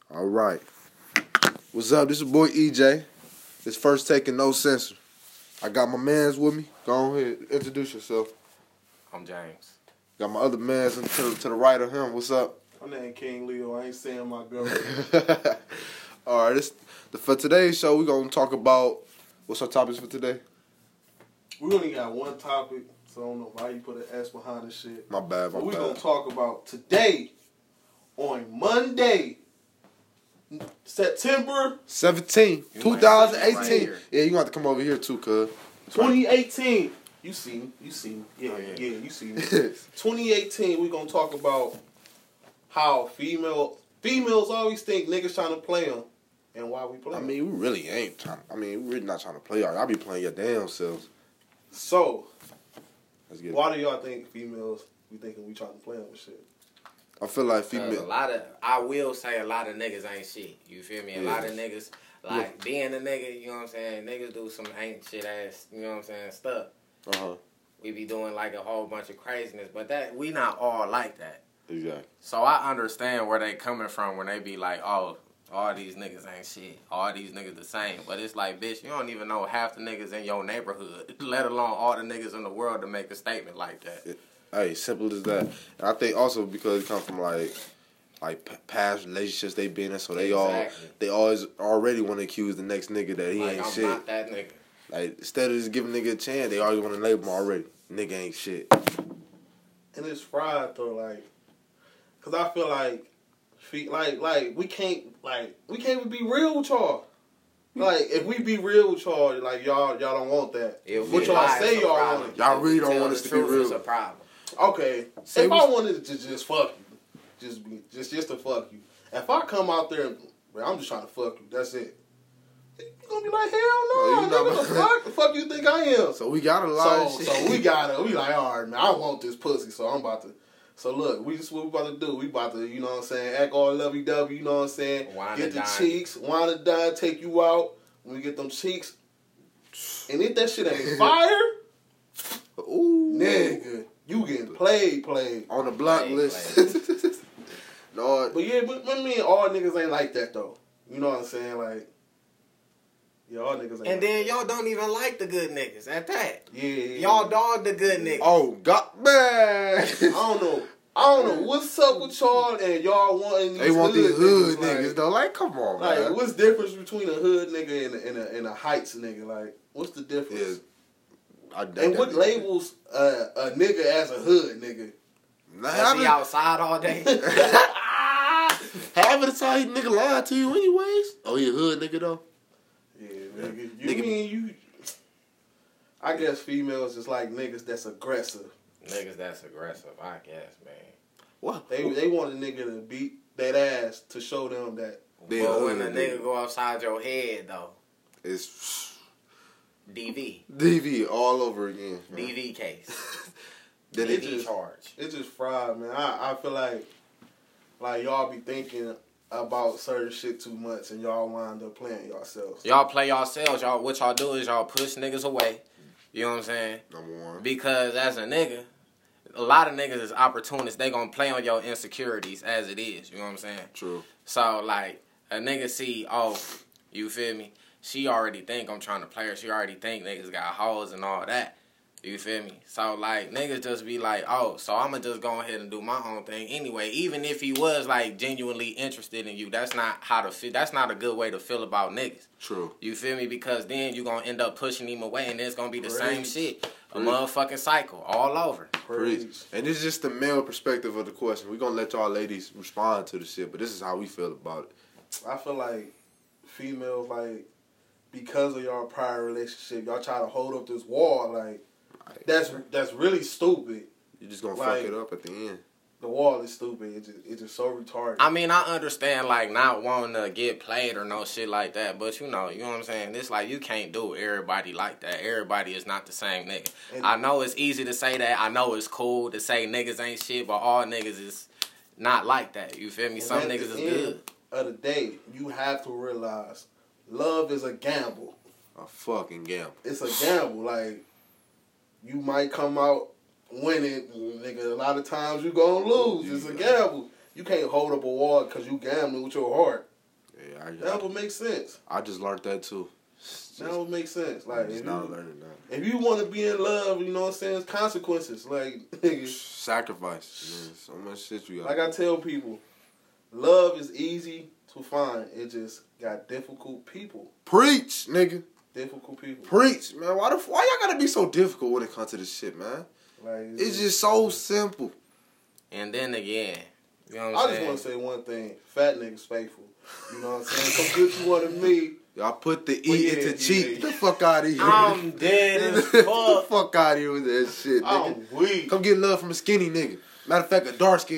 All right. What's up? This is your boy EJ. This first taking no censor. I got my mans with me. Go ahead, introduce yourself. I'm James. Got my other mans to the right of him. What's up? My name King Leo. I ain't saying my government. All right. For today's show, we're gonna talk about what's our topics for today. We only got one topic, so I don't know why you put an S behind the shit. My bad. But we're gonna talk about today, on Monday, September 17, You 2018. right here. Yeah, you gonna have to come over here too, cuz. 2018. You see me. Yeah, Oh, yeah. yeah, you see me. 2018, we're gonna talk about how females always think niggas trying to play them, and why we play I 'em. mean, we really ain't trying. I mean, we really not trying to play y'all. Y'all be playing your damn selves. So, Let's get it. why do y'all think females be thinking we trying to play them and shit? I feel like A female. I will say a lot of niggas ain't shit. You feel me? A Yeah. lot of niggas, like, being a nigga, you know what I'm saying? Niggas do some ain't shit ass, you know what I'm saying, stuff. Uh-huh. We be doing, like, a whole bunch of craziness, but that we not all like that. Exactly. So I understand where they coming from when they be like, oh, all these niggas ain't shit. All these niggas the same. But it's like, bitch, you don't even know half the niggas in your neighborhood, let alone all the niggas in the world to make a statement like that. Hey, simple as that. And I think also because it come from like past relationships they been in, so they Exactly. always already want to accuse the next nigga that he Like, ain't I'm shit. not that nigga. Like instead of just giving nigga a chance, they always want to label him already. Nigga ain't shit. And it's fried though, like, cause I feel like we can't even be real with y'all. Like, if we be real with y'all, like y'all don't want that. If What we y'all lie, say it's a y'all problem. want it. Y'all really If we don't tell want the us to be truth, it's real. a problem. Okay, Say if we- I wanted to just fuck you, just to fuck you. If I come out there and I'm just trying to fuck you, that's it. You gonna be like, hell Oh, no, you nigga, not- the fuck you think I am? So we got a lot of shit. So we like, all right, man, I want this pussy, so I'm about to. So look, what we about to do? We about to, you know what I'm saying, act all lovey-dovey, you know what I'm saying? Wine Get and the dine. cheeks, wine and dine, take you out. When we get them cheeks, and if that shit ain't fire, Ooh. nigga, you getting played. On the block Play, list. No, But yeah, but me and all niggas ain't like that though. You know what I'm saying? Like, yeah, all niggas ain't. And like then that. y'all don't even like the good niggas at that. Yeah. Y'all dog the good niggas. oh God, man. I don't know what's up with y'all and y'all wanting these They want these hood niggas, niggas like, though. Like, come on, Like, man. what's the difference between a hood nigga and a heights nigga? Like, what's the difference? Yeah. And what labels a nigga as a hood nigga? Was he outside all day? Half of the time, he nigga lying to you anyways. Oh, he a hood nigga though. Yeah, nigga. You Nigga- mean you? I guess females just like niggas that's aggressive. Niggas that's aggressive, I guess, man. What? They want a nigga to beat that ass to show them that. They But a when a hood nigga go outside your head, though, It's DV. DV all over again. Man. DV case. Then It it DV just- charge. It's just fried, man. I feel like y'all be thinking about certain shit too much and y'all wind up playing yourselves. Y'all play yourselves. Y'all, what y'all do is y'all push niggas away. You know what I'm saying? number one. Because as a nigga, a lot of niggas is opportunists. They gonna play on your insecurities as it is. You know what I'm saying? True. So, like, a nigga see, oh, you feel me? She already think I'm trying to play her. She already think niggas got hoes and all that. You feel me? So, like, niggas just be like, oh, so I'm going to just go ahead and do my own thing anyway. Even if he was, like, genuinely interested in you, that's not how to feel. That's not a good way to feel about niggas. True. You feel me? Because then you're going to end up pushing him away, and it's going to be the same Preach. shit. A Preach. motherfucking cycle all over. Preach. And this is just the male perspective of the question. We're going to let y'all ladies respond to the shit, but this is how we feel about it. I feel like females, like, because of y'all prior relationship, y'all try to hold up this wall, like, that's really stupid. You're just going to Like- fuck it up at the end. The wall is stupid. It's just so retarded. I mean, I understand, like, not wanting to get played or no shit like that, but you know what I'm saying? It's like, you can't do everybody like that. Everybody is not the same nigga. And- I know it's easy to say that. I know it's cool to say niggas ain't shit, but all niggas is not like that. You feel me? And Some at niggas is the end good. of the day, you have to realize love is a gamble. A fucking gamble. It's a gamble. Like, you might come out winning, nigga. A lot of times you gonna lose. It's a gamble. You can't hold up a wall because you gambling with your heart. Yeah, That would make sense. I just learned that too. That would make sense. Like, I'm just now learning that. If you want to be in love, you know what I'm saying, it's consequences. Like, nigga. Sacrifice. Man, so much shit you got. Like I tell people, love is easy to find. It just got difficult people. Preach, nigga. Difficult people. Preach, man. Why y'all gotta be so difficult when it comes to this shit, man? Like, it's just so simple. And then again, you know what I I'm just saying? want to say one thing. Fat niggas faithful. You know what I'm saying? Come get you one of me. Y'all put the E into cheat. Get the fuck out of here. I'm dead as Get the fuck. fuck out of here with that shit, nigga. I'm weak. Come get love from a skinny nigga. Matter of fact, a dark skin